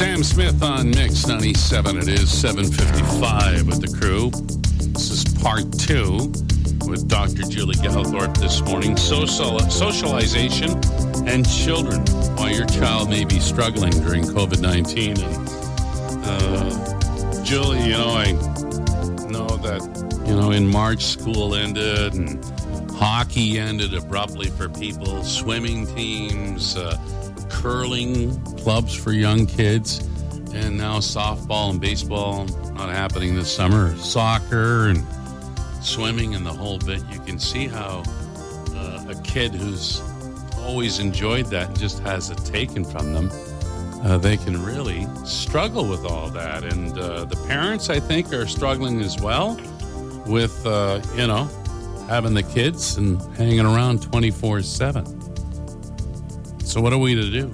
Sam Smith on Mix 97. It is 7:55 with the crew. This is part 2 with Dr. Julie Galthorpe this morning. Socialization and children. Why your child may be struggling during COVID-19. And Julie, I know that, in March school ended and hockey ended abruptly for people, swimming teams, curling clubs for young kids, and now softball and baseball not happening this summer, soccer and swimming and the whole bit. You can see how a kid who's always enjoyed that and just has it taken from them, they can really struggle with all that. And the parents, I think, are struggling as well with, having the kids and hanging around 24/7. So what are we to do?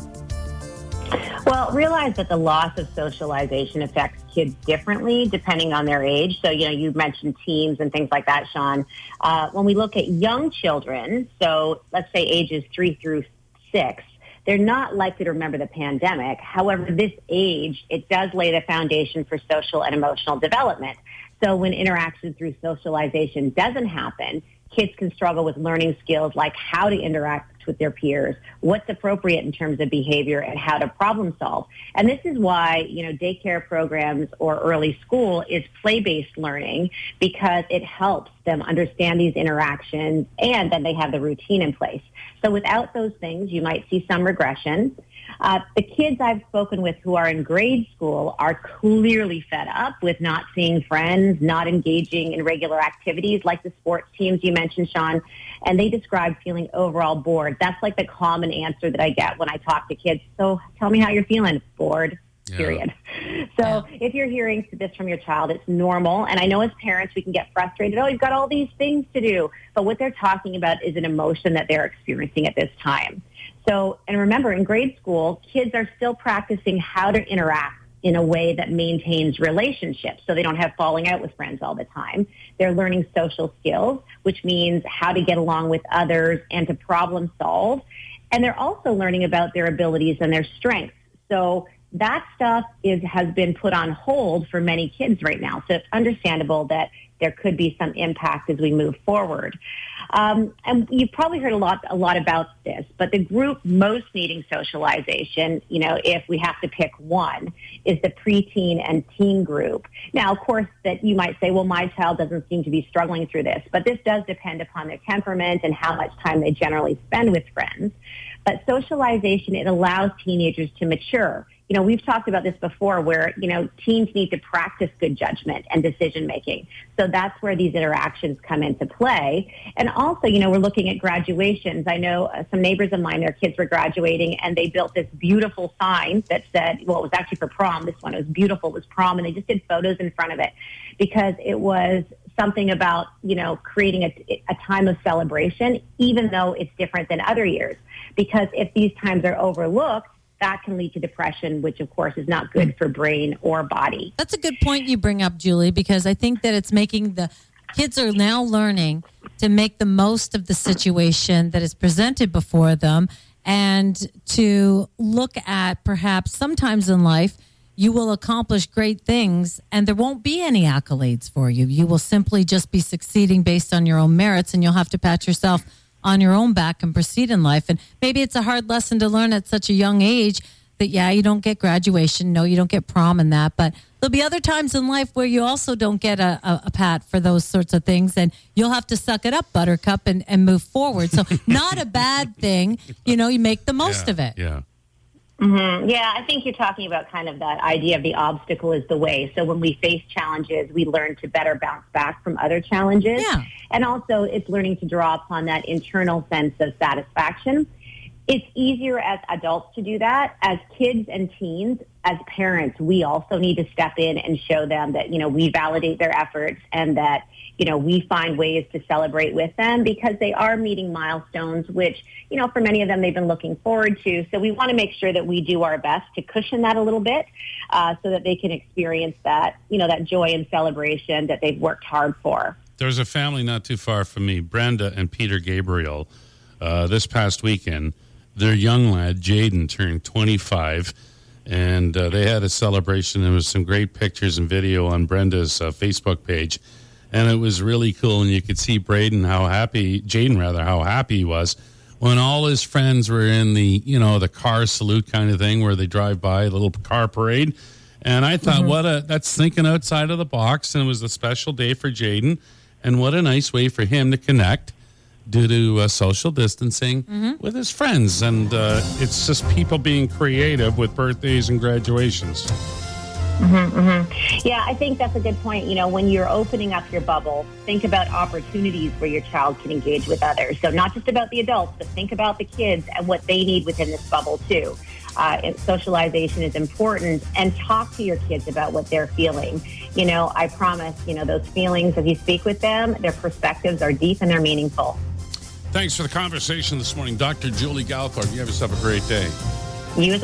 Well, realize that the loss of socialization affects kids differently depending on their age. So, you mentioned teams and things like that, Sean. When we look at young children, so let's say ages 3 through 6, they're not likely to remember the pandemic. However, this age, it does lay the foundation for social and emotional development. So when interaction through socialization doesn't happen, kids can struggle with learning skills like how to interact with their peers, what's appropriate in terms of behavior, and how to problem solve. And this is why, daycare programs or early school is play-based learning, because it helps them understand these interactions and then they have the routine in place. So without those things, you might see some regression. The kids I've spoken with who are in grade school are clearly fed up with not seeing friends, not engaging in regular activities like the sports teams you mentioned, Sean, and they describe feeling overall bored. That's like the common answer that I get when I talk to kids. So tell me how you're feeling. Bored. Period. So if you're hearing this from your child, it's normal. And I know as parents, we can get frustrated. Oh, you've got all these things to do. But what they're talking about is an emotion that they're experiencing at this time. So, and remember, in grade school, kids are still practicing how to interact in a way that maintains relationships, so they don't have falling out with friends all the time. They're learning social skills, which means how to get along with others and to problem solve. And they're also learning about their abilities and their strengths. So that stuff has been put on hold for many kids right now. So it's understandable that there could be some impact as we move forward. And you've probably heard a lot about this, but the group most needing socialization, if we have to pick one, is the preteen and teen group. Now, of course, that you might say, well, my child doesn't seem to be struggling through this, but this does depend upon their temperament and how much time they generally spend with friends. But socialization, it allows teenagers to mature. We've talked about this before where, teens need to practice good judgment and decision making. So that's where these interactions come into play. And also, we're looking at graduations. I know some neighbors of mine, their kids were graduating and they built this beautiful sign that said, well, it was actually for prom. This one, it was beautiful. It was prom. And they just did photos in front of it because it was something about, creating a time of celebration, even though it's different than other years. Because if these times are overlooked, that can lead to depression, which, of course, is not good for brain or body. That's a good point you bring up, Julie, because I think that it's making the kids are now learning to make the most of the situation that is presented before them and to look at perhaps sometimes in life you will accomplish great things and there won't be any accolades for you. You will simply just be succeeding based on your own merits, and you'll have to pat yourself on your own back and proceed in life. And maybe it's a hard lesson to learn at such a young age that, you don't get graduation. No, you don't get prom and that. But there'll be other times in life where you also don't get a pat for those sorts of things. And you'll have to suck it up, Buttercup, and move forward. So not a bad thing. You make the most of it. Yeah. Mm-hmm. Yeah, I think you're talking about kind of that idea of the obstacle is the way. So when we face challenges, we learn to better bounce back from other challenges. Yeah. And also it's learning to draw upon that internal sense of satisfaction. It's easier as adults to do that. As kids and teens, as parents, we also need to step in and show them that, we validate their efforts and that, we find ways to celebrate with them because they are meeting milestones, which, for many of them, they've been looking forward to. So we want to make sure that we do our best to cushion that a little bit so that they can experience that, that joy and celebration that they've worked hard for. There's a family not too far from me, Brenda and Peter Gabriel, this past weekend. Their young lad, Jaden, turned 25. And they had a celebration. There was some great pictures and video on Brenda's Facebook page. And it was really cool. And you could see Jaden how happy he was when all his friends were in the, the car salute kind of thing where they drive by, a little car parade. And I thought, that's thinking outside of the box. And it was a special day for Jaden. And what a nice way for him to connect due to social distancing with his friends. And it's just people being creative with birthdays and graduations. Yeah, I think that's a good point. When you're opening up your bubble, think about opportunities where your child can engage with others. So not just about the adults, but think about the kids and what they need within this bubble too. Socialization is important, and talk to your kids about what they're feeling. I promise, those feelings, as you speak with them, their perspectives are deep and they're meaningful. Thanks for the conversation this morning, Dr. Julie Galthorpe. You have yourself a great day. You as